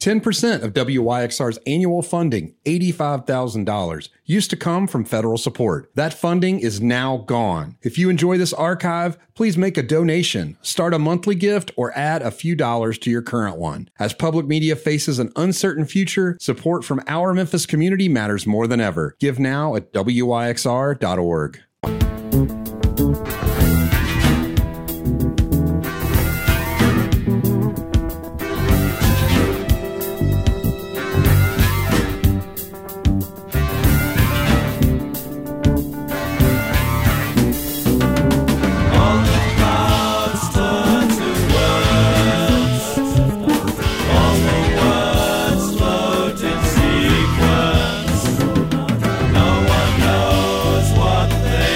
10% of WYXR's annual funding, $85,000, used to come from federal support. That funding is now gone. If you enjoy this archive, please make a donation, start a monthly gift, or add a few dollars to your current one. As public media faces an uncertain future, support from our Memphis community matters more than ever. Give now at WYXR.org. No one knows what they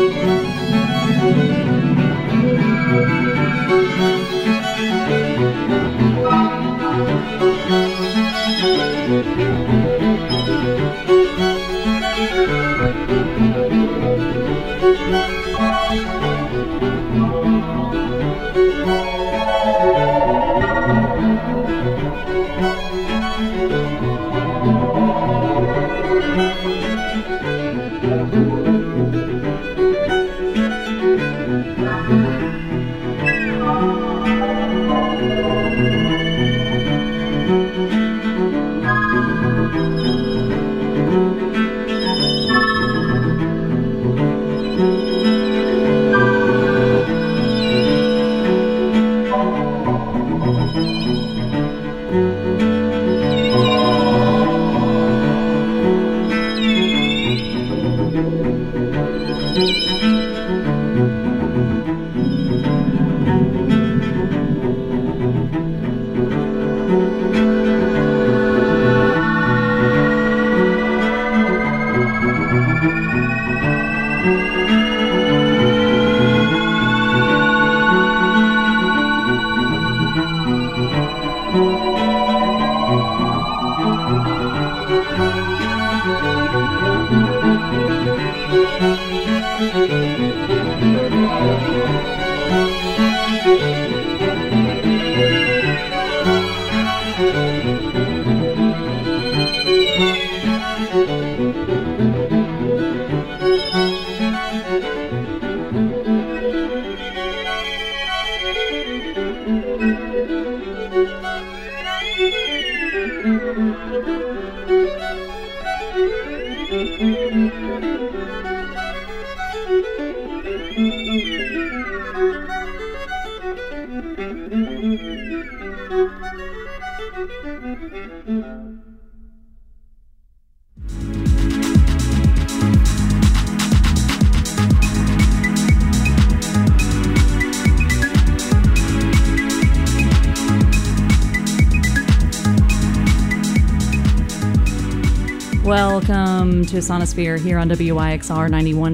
Welcome to Sonosphere here on WYXR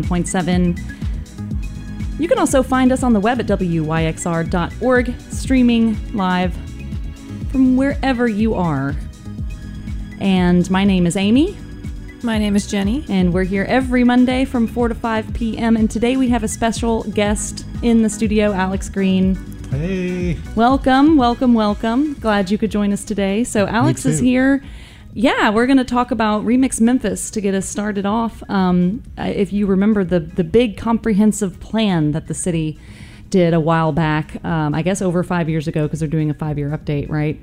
91.7. You can also find us on the web at wyxr.org, streaming live from wherever you are. And my name is Amy. My name is Jenny. And we're here every Monday from 4 to 5 p.m. And today we have a special guest in the studio, Alex Green. Hey. Welcome, welcome, welcome. Glad you could join us today. So Alex is here. Yeah, we're going to talk about Remix Memphis to get us started off. If you remember the big comprehensive plan that the city did a while back, I guess over 5 years ago, because they're doing a 5-year update, right?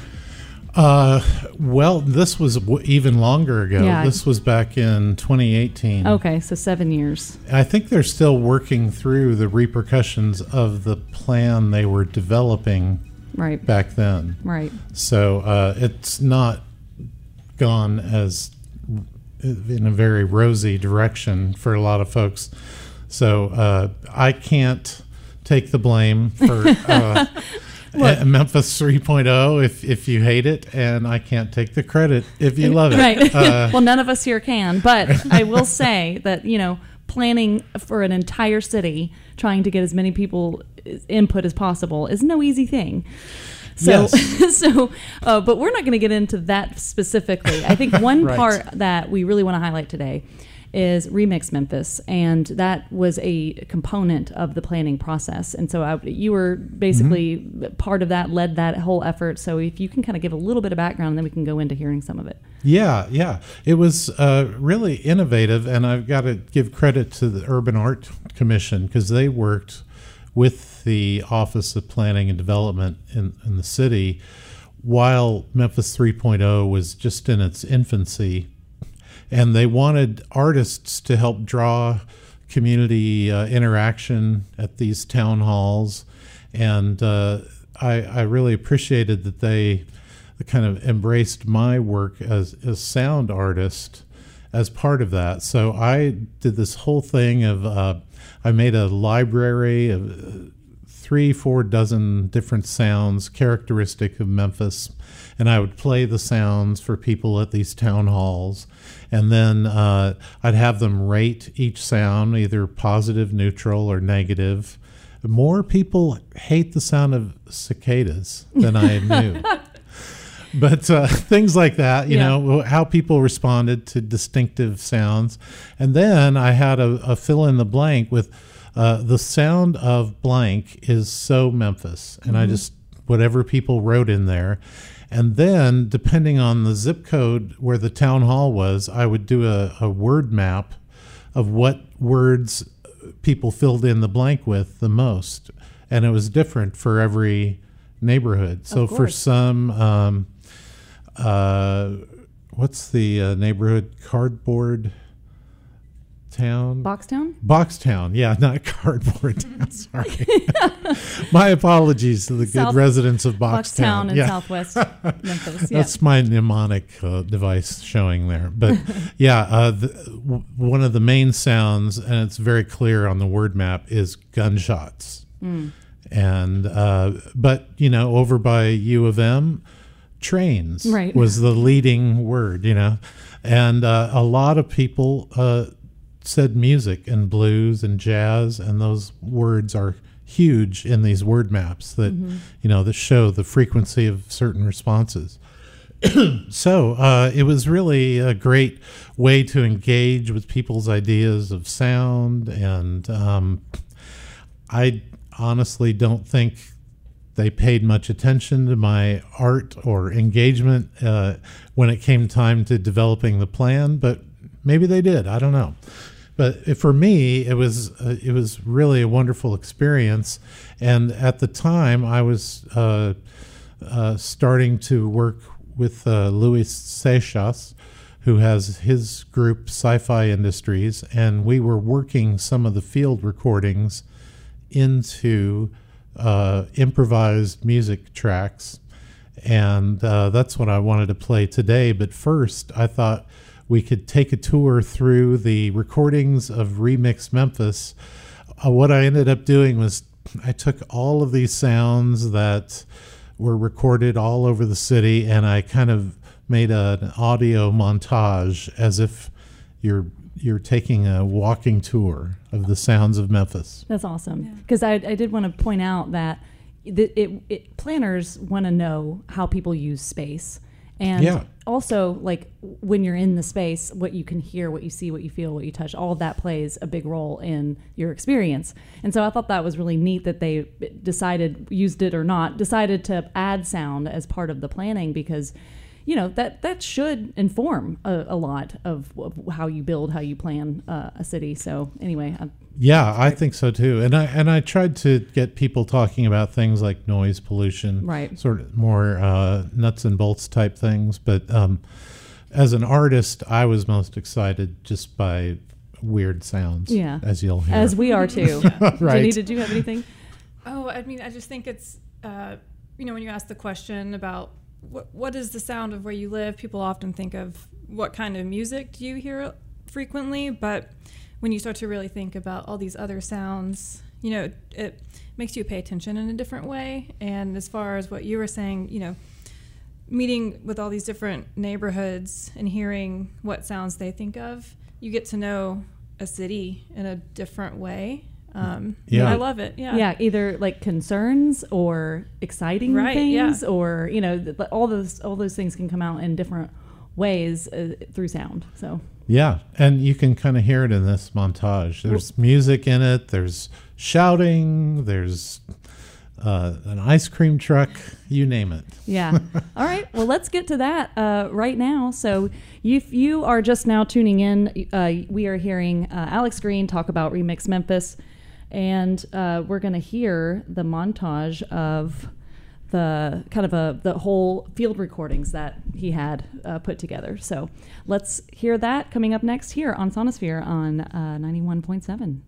Well, this was even longer ago. Yeah. This was back in 2018. Okay, so 7 years. I think they're still working through the repercussions of the plan they were developing back then. Right. So it's not gone as in a very rosy direction for a lot of folks. So I can't take the blame for Memphis 3.0 if you hate it, and I can't take the credit if you love it. Right. Well, none of us here can, but I will say that, planning for an entire city, trying to get as many people input as possible is no easy thing. So, yes. But we're not going to get into that specifically. I think one right. part that we really want to highlight today is Remix Memphis, and that was a component of the planning process. And so you were basically part of that, led that whole effort. So if you can kind of give a little bit of background, and then we can go into hearing some of it. Yeah. It was really innovative, and I've got to give credit to the Urban Art Commission because they worked with the Office of Planning and Development in the city while Memphis 3.0 was just in its infancy. And they wanted artists to help draw community interaction at these town halls. And I really appreciated that they kind of embraced my work as a sound artist as part of that. So I did this whole thing of I made a library of 3-4 dozen different sounds characteristic of Memphis, and I would play the sounds for people at these town halls, and then I'd have them rate each sound, either positive, neutral, or negative. More people hate the sound of cicadas than I knew. But things like that, you know, how people responded to distinctive sounds. And then I had a fill in the blank with the sound of blank is so Memphis. And I just, whatever people wrote in there. And then, depending on the zip code where the town hall was, I would do a word map of what words people filled in the blank with the most. And it was different for every neighborhood. So for some, what's the neighborhood? Cardboard Town? Boxtown, yeah, not Cardboard Town, sorry. My apologies to the good residents of Boxtown. In Southwest Memphis. Yeah. That's my mnemonic device showing there. But one of the main sounds, and it's very clear on the word map, is gunshots. And, but, you know, over by U of M, trains was the leading word, you know. And a lot of people said music and blues and jazz, and those words are huge in these word maps that you know that show the frequency of certain responses. So it was really a great way to engage with people's ideas of sound, and I honestly don't think they paid much attention to my art or engagement when it came time to developing the plan, but maybe they did. I don't know. But for me, it was really a wonderful experience. And at the time, I was starting to work with Luis Seixas, who has his group Sci-Fi Industries, and we were working some of the field recordings into improvised music tracks. And that's what I wanted to play today. But first, I thought we could take a tour through the recordings of Remix Memphis. What I ended up doing was I took all of these sounds that were recorded all over the city, and I kind of made an audio montage as if you're taking a walking tour of the sounds of Memphis. That's awesome. Because I did want to point out that planners want to know how people use space. And also, like, when you're in the space, what you can hear, what you see, what you feel, what you touch, all of that plays a big role in your experience. And so I thought that was really neat that they decided to add sound as part of the planning, because, you know, that should inform a lot of how you build, how you plan a city. So anyway, I think so too. And I tried to get people talking about things like noise pollution, sort of more nuts and bolts type things. But as an artist, I was most excited just by weird sounds, as you'll hear. As we are too. Right. Jenny, did you have anything? Oh, I mean, I just think it's, you know, when you ask the question about what is the sound of where you live, people often think of what kind of music do you hear frequently, but when you start to really think about all these other sounds, you know, it makes you pay attention in a different way. And as far as what you were saying, you know, meeting with all these different neighborhoods and hearing what sounds they think of, you get to know a city in a different way. I love it. Yeah, either like concerns or exciting things, or, you know, all those things can come out in different ways through sound. So and you can kind of hear it in this montage. There's music in it. There's shouting. There's an ice cream truck. You name it. Yeah. All right. Well, let's get to that right now. So if you are just now tuning in, we are hearing Alex Green talk about Remix Memphis. And we're going to hear the montage of the kind of the whole field recordings that he had put together. So let's hear that coming up next here on Sonosphere on 91.7.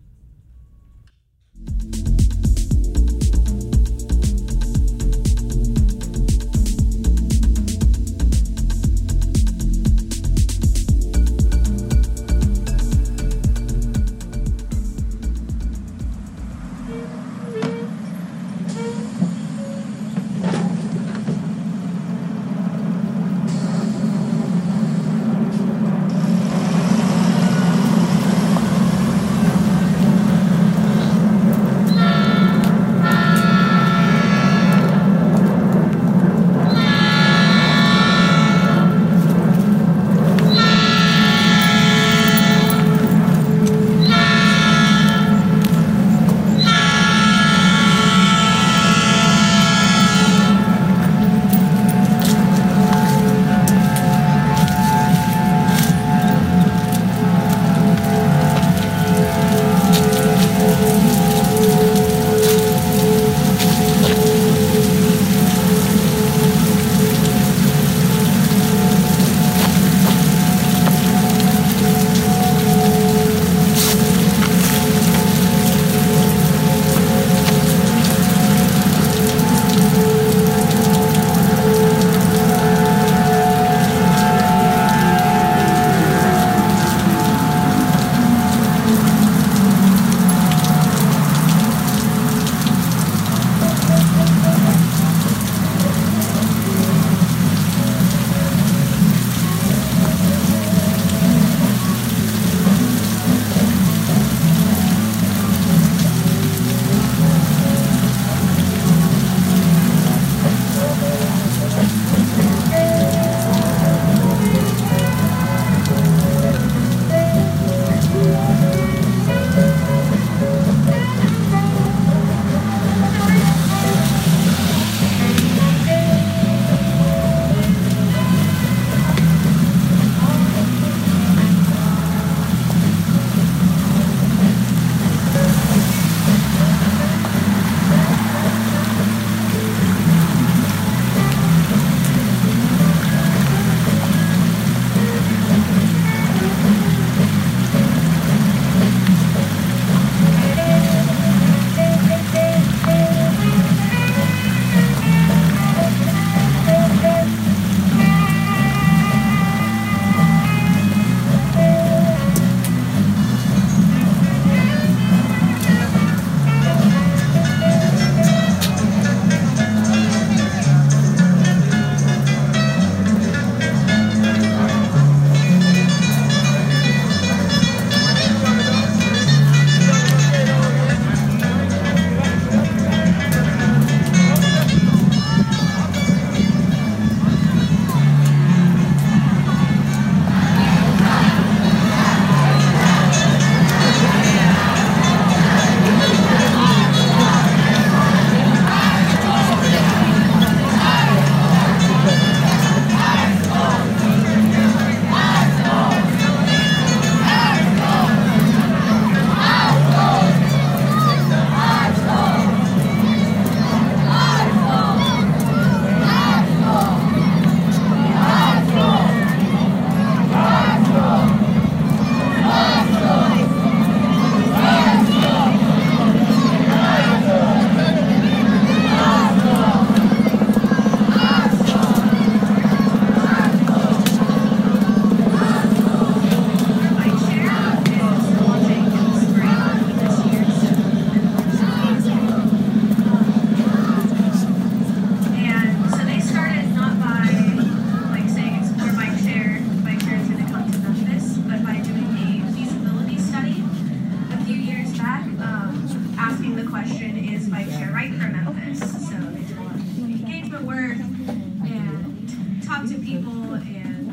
question is Bike Share Right for Memphis? So they did a lot of engagement work and talked to people, and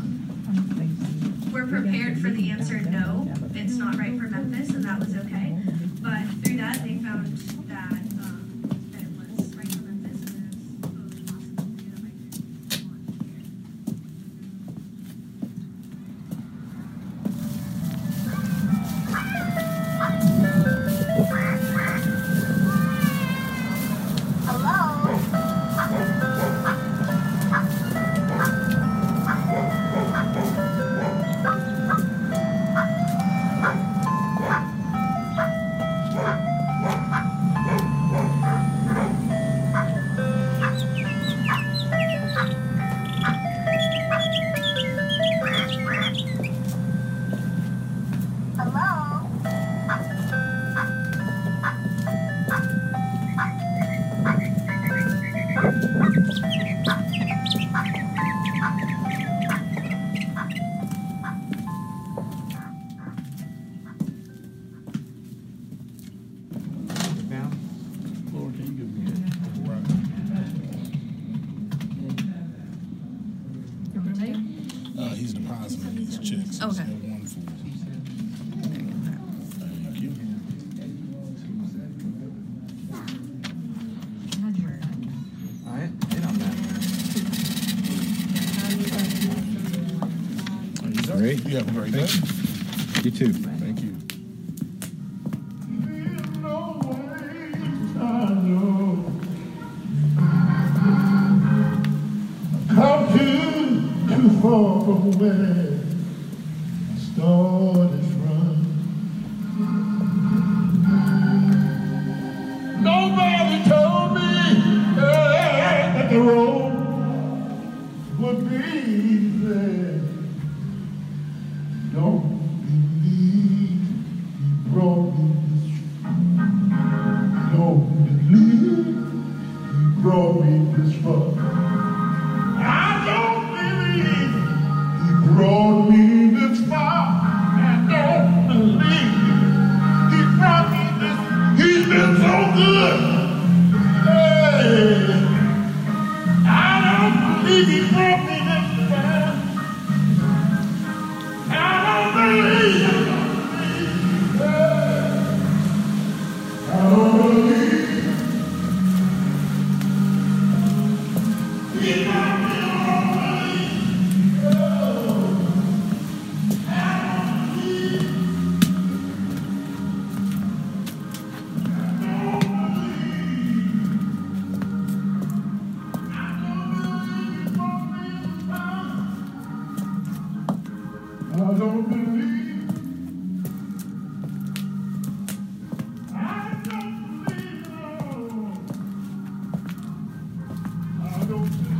we're prepared for the answer no, it's not right for Memphis, and that was okay. But through that, they found that it was right for Memphis, and there's possibility that Bike Share He's depositing these checks. Okay. Thank you. Alright, hit on that. Great. You have a great day. You too. Thank you. Come too far from where I started from. Nobody told me that the road would be easy. Don't believe he brought me this far. Don't believe he brought me this far. I don't believe he brought me this far. I don't believe he brought me this. He's been so good. Hey, I don't believe he brought me this far. I don't believe. I don't believe. He brought me. I don't believe. I don't believe. I don't believe.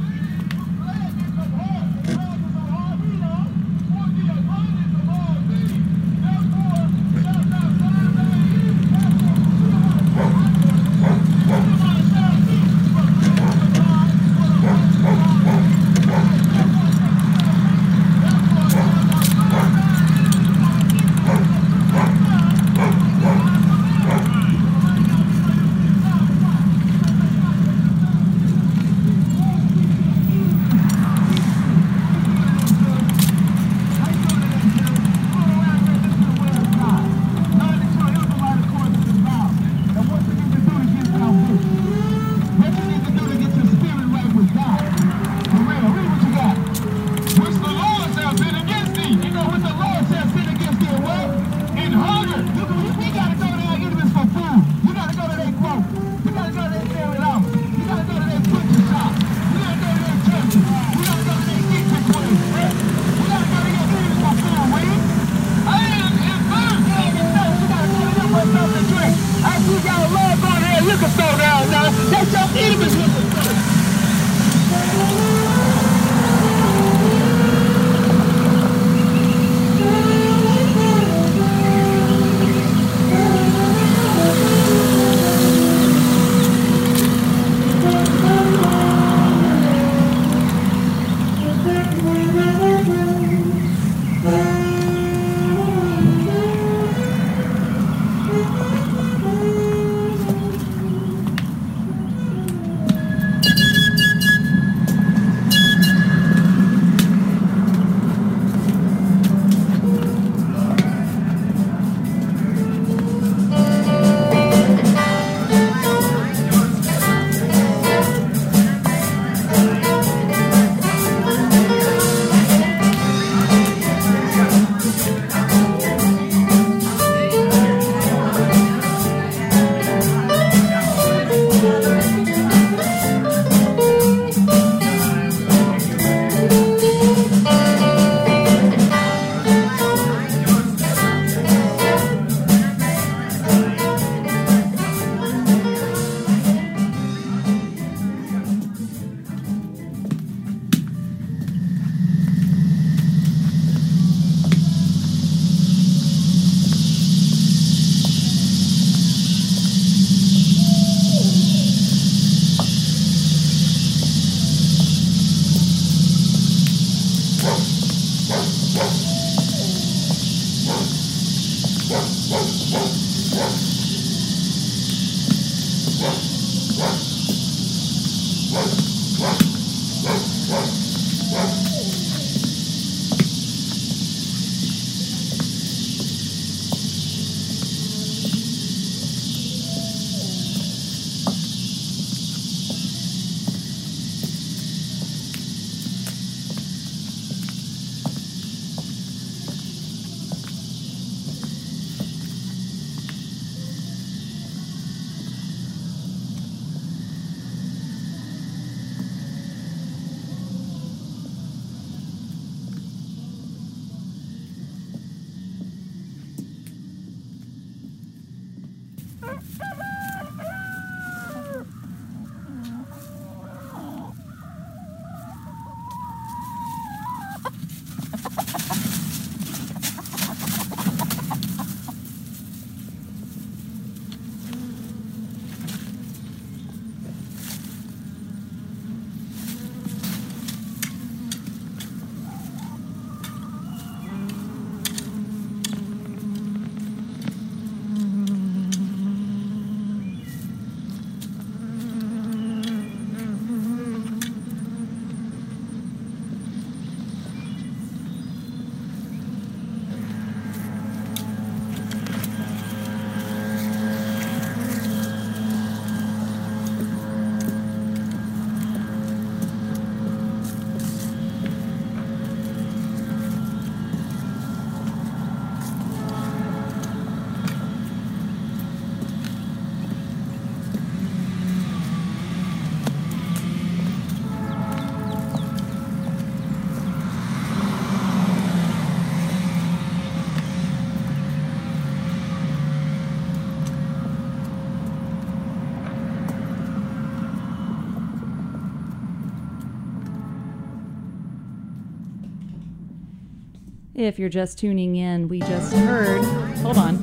If you're just tuning in, we just heard. Hold on.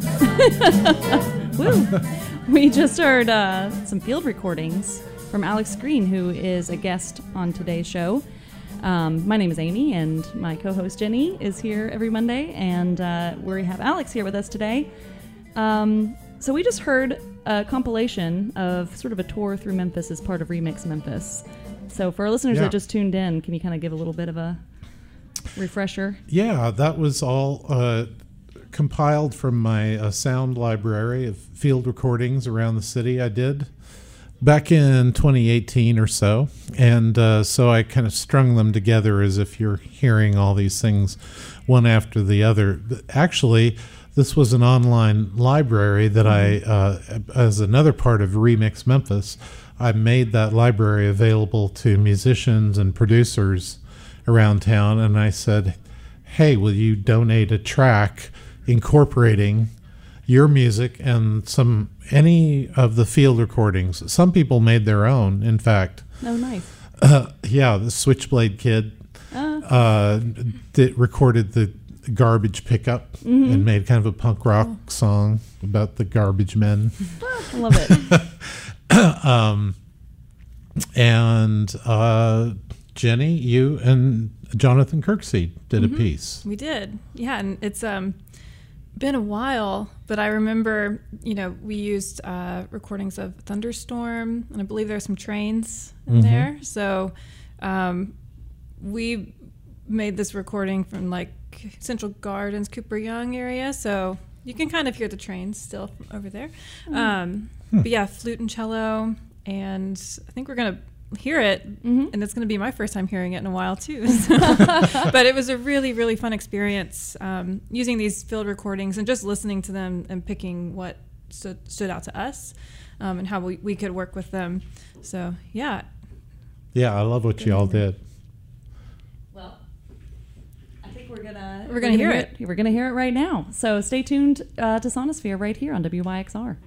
Woo! We just heard some field recordings from Alex Green, who is a guest on today's show. My name is Amy, and my co-host Jenny is here every Monday, and we have Alex here with us today. So we just heard a compilation of sort of a tour through Memphis as part of Remix Memphis. So for our listeners that just tuned in, can you kind of give a little bit of a refresher? Yeah, that was all compiled from my sound library of field recordings around the city I did back in 2018 or so. And so I kind of strung them together as if you're hearing all these things one after the other. Actually, this was an online library that I, as another part of Remix Memphis, I made that library available to musicians and producers around town, and I said, hey, will you donate a track incorporating your music and any of the field recordings? Some people made their own, in fact. Oh, nice. The Switchblade Kid recorded the garbage pickup and made kind of a punk rock song about the garbage men. I love it. And Jenny, you and Jonathan Kirksey did a piece. We did. Yeah, and it's been a while, but I remember, we used recordings of Thunderstorm, and I believe there's some trains in there. So we made this recording from like Central Gardens, Cooper Young area. So you can kind of hear the trains still from over there. But yeah, flute and cello, and I think we're going to hear it, and it's going to be my first time hearing it in a while too. But it was a really, really fun experience using these field recordings and just listening to them and picking what stood out to us, and how we could work with them. So yeah, I love what you all did. Well, I think we're gonna hear it. We're gonna hear it right now. So stay tuned to Sonosphere right here on WYXR.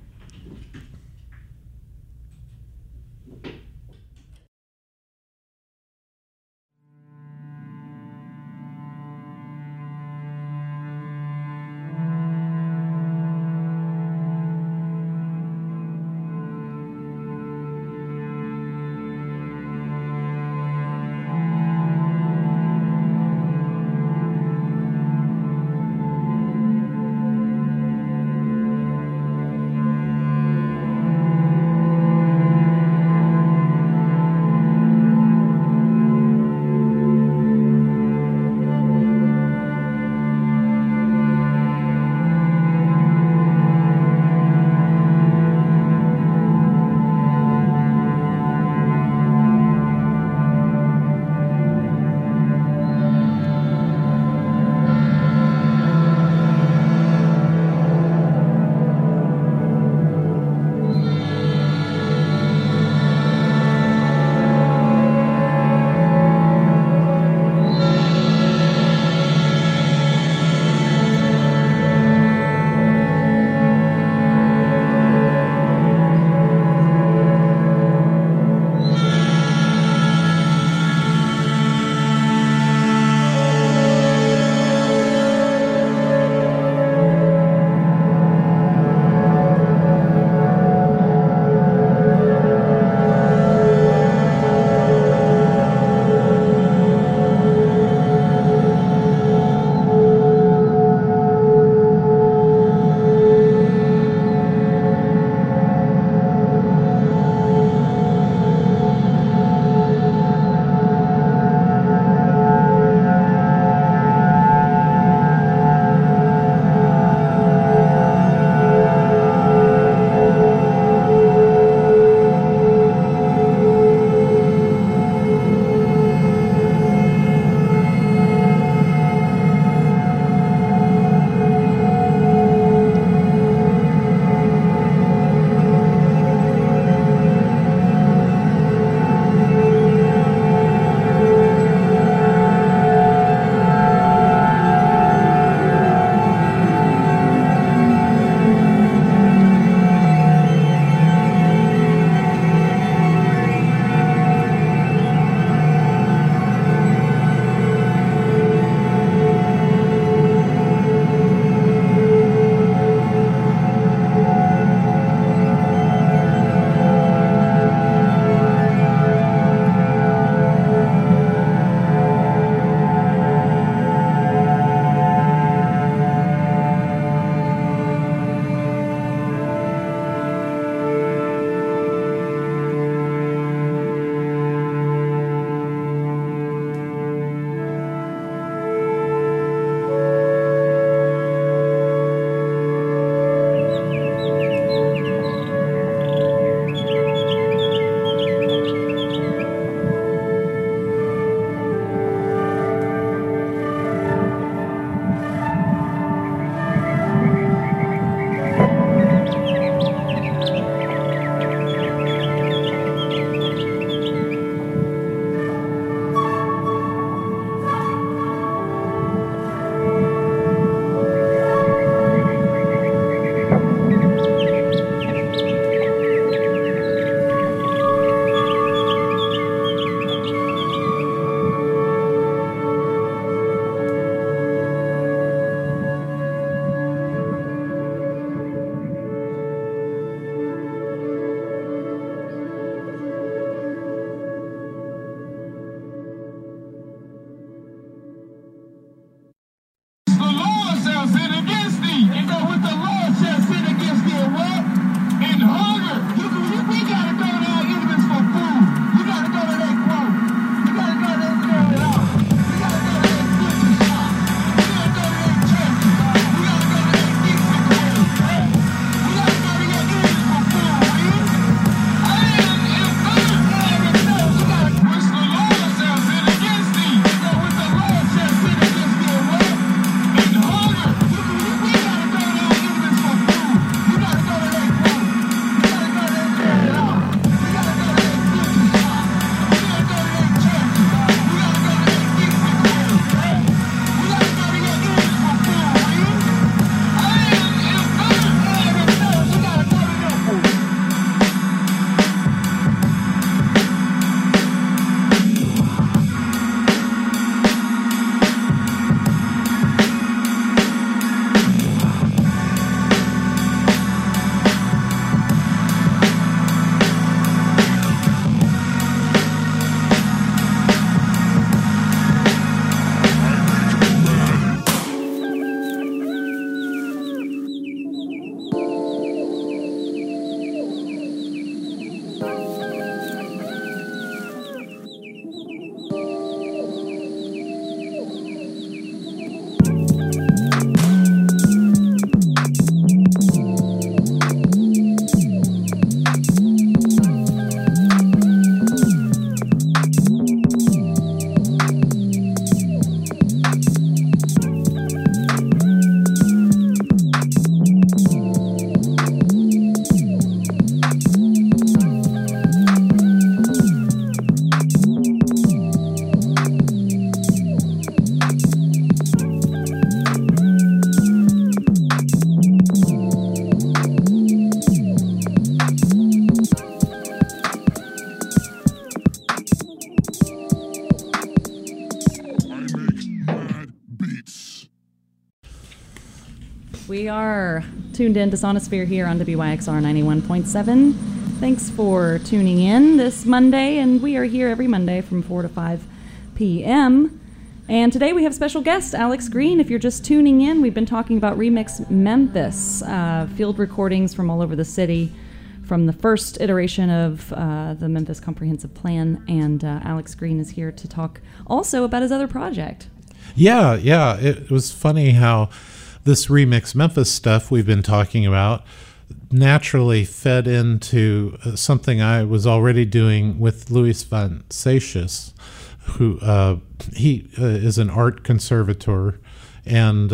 are tuned in to Sonosphere here on WYXR 91.7. Thanks for tuning in this Monday, and we are here every Monday from 4 to 5 p.m. And today we have special guest, Alex Green. If you're just tuning in, we've been talking about Remix Memphis, field recordings from all over the city, from the first iteration of the Memphis Comprehensive Plan, and Alex Green is here to talk also about his other project. Yeah, it was funny how this Remix Memphis stuff we've been talking about naturally fed into something I was already doing with Louis Van Satius, who he is an art conservator and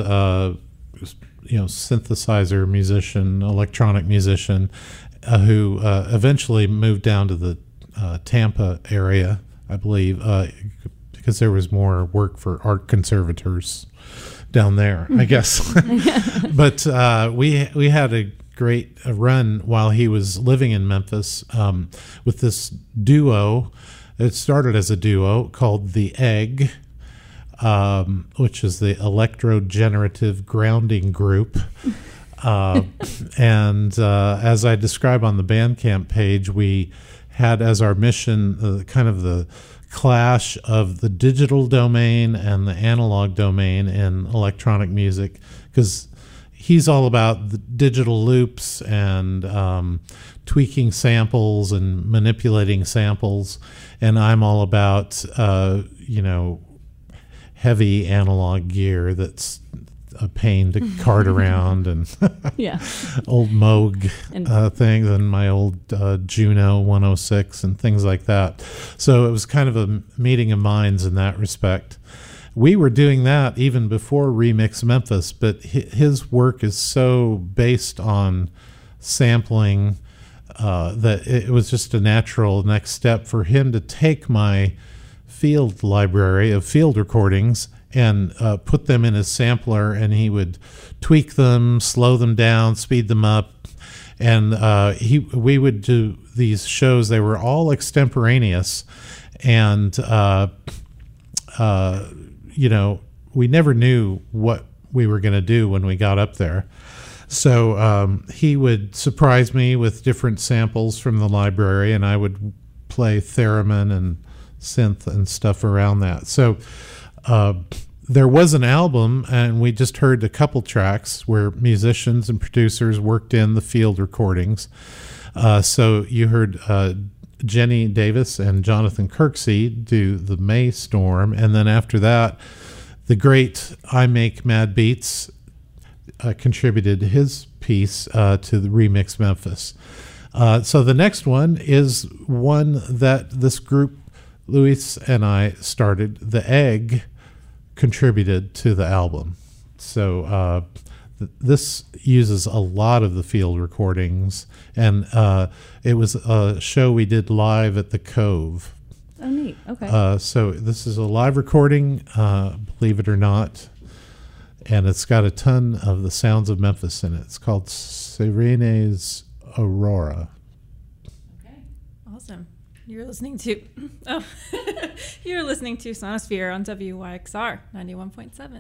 synthesizer musician, electronic musician, who eventually moved down to the Tampa area, I believe, because there was more work for art conservators down there, I guess. But we had a great run while he was living in Memphis with this duo. It started as a duo called The Egg, which is the electro-generative grounding group. And as I describe on the Bandcamp page, we had as our mission kind of the clash of the digital domain and the analog domain in electronic music, because he's all about the digital loops and tweaking samples and manipulating samples, and I'm all about heavy analog gear that's a pain to cart around, and old Moog things, and my old Juno 106 and things like that. So it was kind of a meeting of minds in that respect. We were doing that even before Remix Memphis, but his work is so based on sampling that it was just a natural next step for him to take my field library of field recordings and put them in his sampler, and he would tweak them, slow them down, speed them up, and we would do these shows. They were all extemporaneous, and we never knew what we were going to do when we got up there. So he would surprise me with different samples from the library, and I would play theremin and synth and stuff around that. So there was an album, and we just heard a couple tracks where musicians and producers worked in the field recordings. So you heard Jenny Davis and Jonathan Kirksey do the May Storm, and then after that, the great I Make Mad Beats contributed his piece to the Remix Memphis. So the next one is one that this group, Louis and I started. The Egg contributed to the album. So this uses a lot of the field recordings, and it was a show we did live at the Cove. Oh, neat. Okay. So this is a live recording, believe it or not, and it's got a ton of the sounds of Memphis in it. It's called Serene's Aurora. Okay, awesome. You're listening to Sonosphere on WYXR 91.7.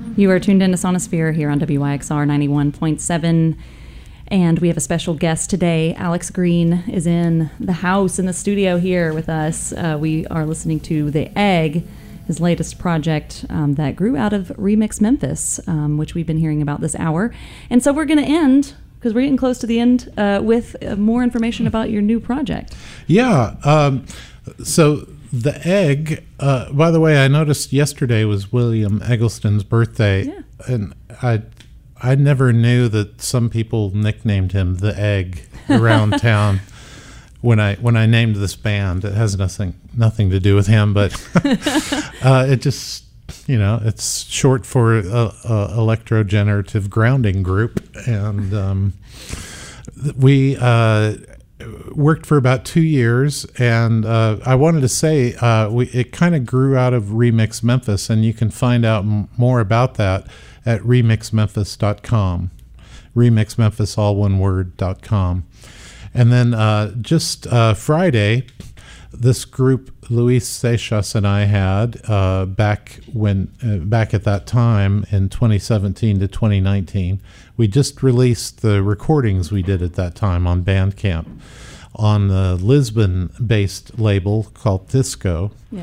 You are tuned into Sonosphere here on WYXR 91.7. And we have a special guest today. Alex Green is in the house, in the studio here with us. We are listening to The Egg, his latest project that grew out of Remix Memphis, which we've been hearing about this hour. And so we're going to end, because we're getting close to the end, with more information about your new project. Yeah. So The Egg, by the way, I noticed yesterday was William Eggleston's birthday. Yeah. And I never knew that some people nicknamed him The Egg around town. When I named this band, it has nothing to do with him, but it just, it's short for electrogenerative grounding group, and we worked for about 2 years, and I wanted to say it kind of grew out of Remix Memphis, and you can find out more about that at remixmemphis.com. Remixmemphis, all one word.com. And then just Friday, this group Luis Seixas and I had back at that time in 2017 to 2019, we just released the recordings we did at that time on Bandcamp on the Lisbon-based label called Disco. Yeah.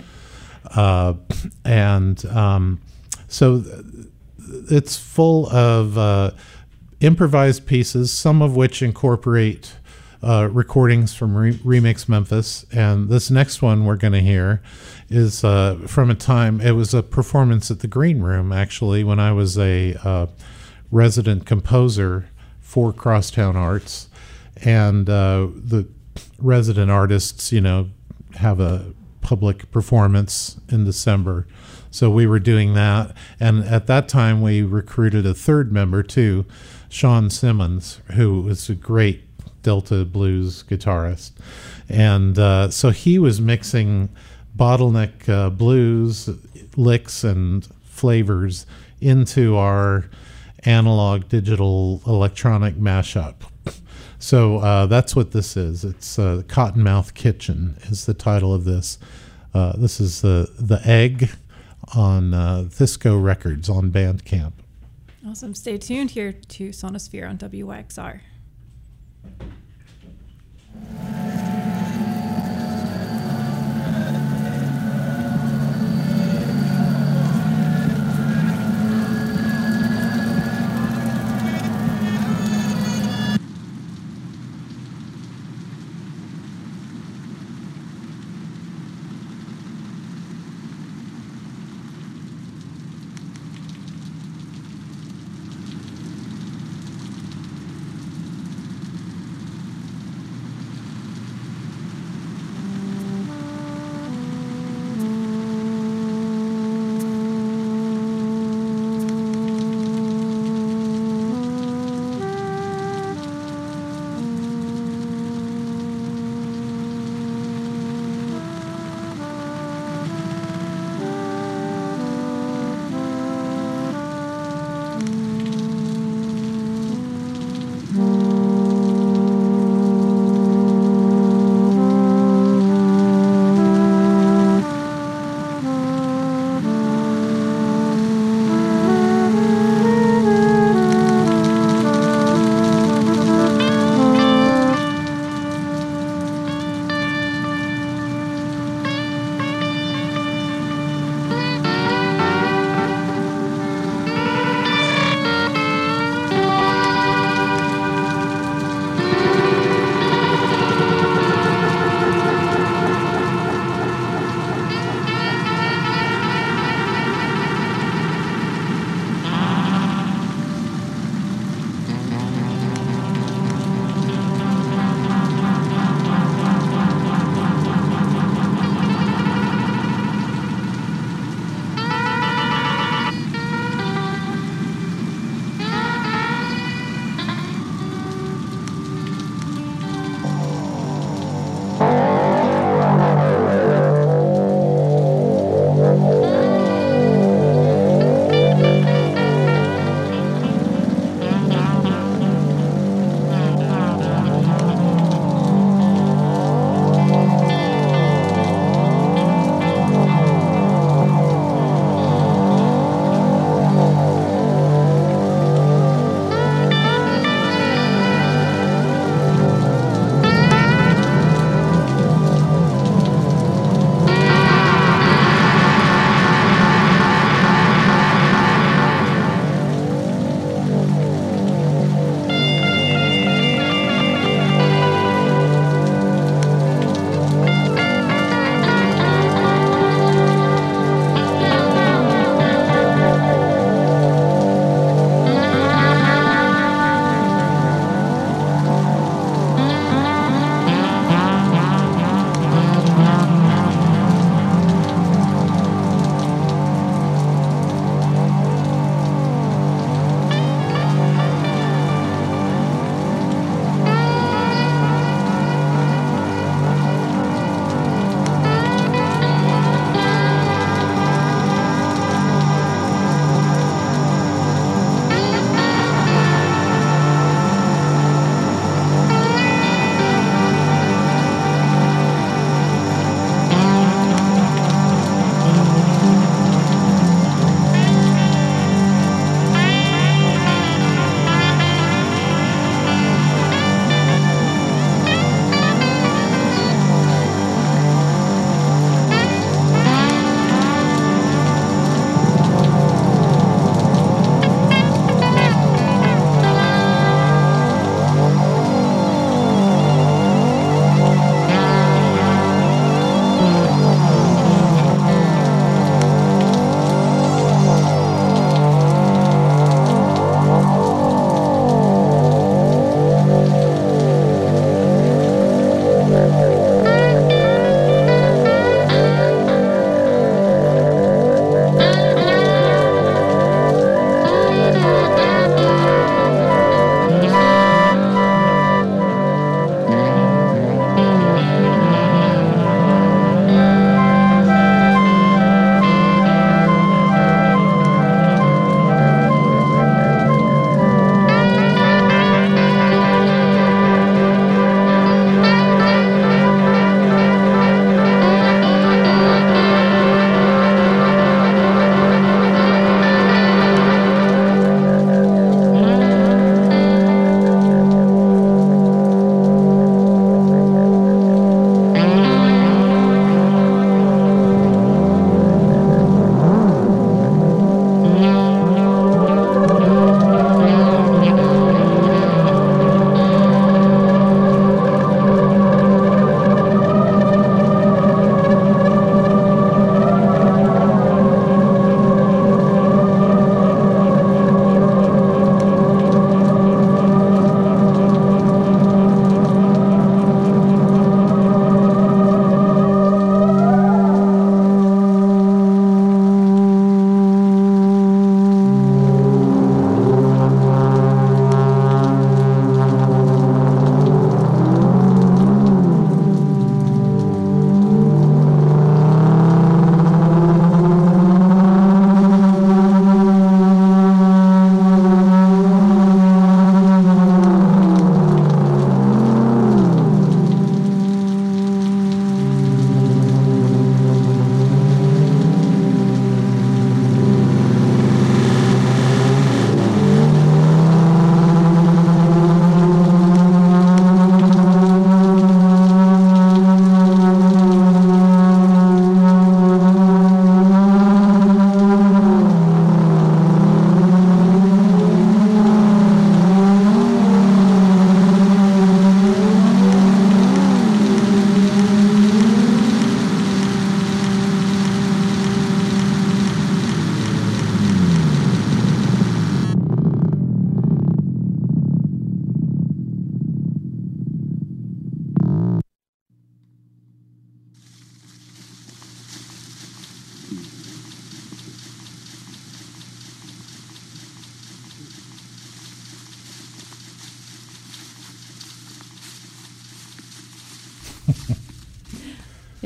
So it's full of improvised pieces, some of which incorporate recordings from Remix Memphis. And this next one we're going to hear is from a time, it was a performance at the Green Room, actually, when I was a resident composer for Crosstown Arts. And the resident artists, have a public performance in December. So we were doing that. And at that time, we recruited a third member, too, Sean Simmons, who was a great Delta blues guitarist. And so he was mixing bottleneck blues licks and flavors into our analog digital electronic mashup. So that's what this is. It's Cottonmouth Kitchen is the title of this. This is the Egg on Thisco Records on Bandcamp. Awesome. Stay tuned here to Sonosphere on WYXR.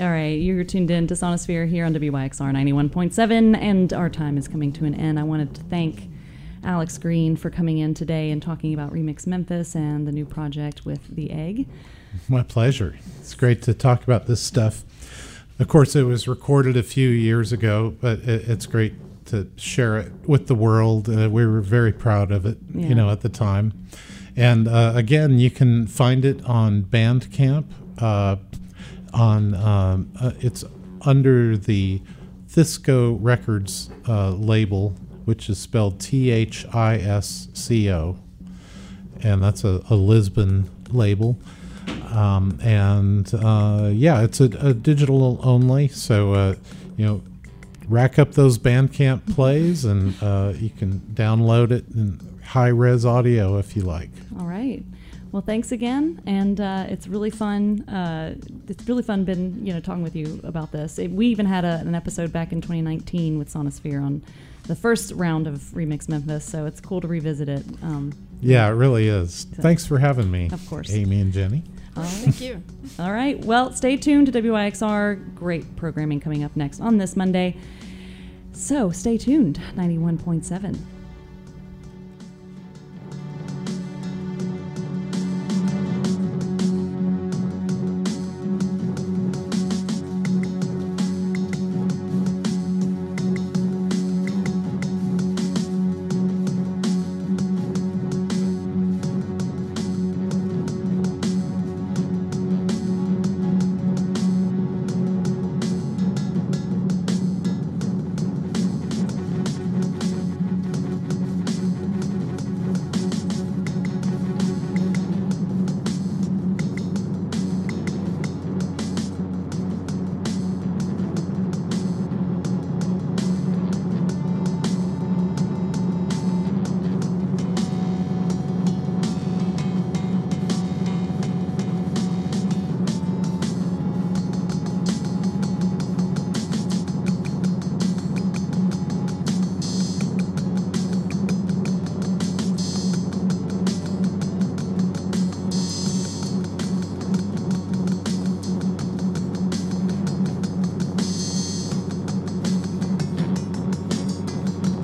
All right, you're tuned in to Sonosphere here on WYXR 91.7, and our time is coming to an end. I wanted to thank Alex Green for coming in today and talking about Remix Memphis and the new project with The Egg. My pleasure. It's great to talk about this stuff. Of course, it was recorded a few years ago, but it's great to share it with the world. We were very proud of it, at the time. And again, you can find it on Bandcamp. It's under the Thisco Records label, which is spelled THISCO, and that's a Lisbon label. It's a digital only, so rack up those Bandcamp plays, and you can download it in high-res audio if you like. All right. Well, thanks again, and it's really fun. It's really fun been talking with you about this. We even had an episode back in 2019 with Sonosphere on the first round of Remix Memphis, so it's cool to revisit it. Yeah, it really is. So, thanks for having me. Of course. Amy and Jenny. Thank you. All right. Well, stay tuned to WYXR. Great programming coming up next on this Monday. So stay tuned. 91.7.